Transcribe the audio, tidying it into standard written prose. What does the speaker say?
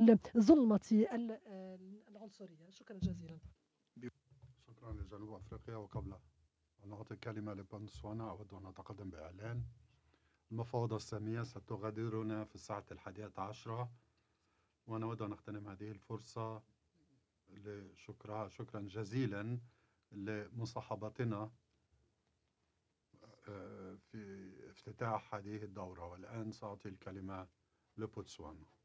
ظلمة العنصرية. شكرا جزيلا. شكرا لجنوب أفريقيا. وقبل أن أعطي الكلمة لبوتسوانا أود أن أتقدم بإعلان. المفاوضة السامية ستغادرنا في الساعة 11، وأنا أود أن أغتنم هذه الفرصة شكرا جزيلا لمصاحبتنا في افتتاح هذه الدورة. والآن سأعطي الكلمة لبوتسوانا.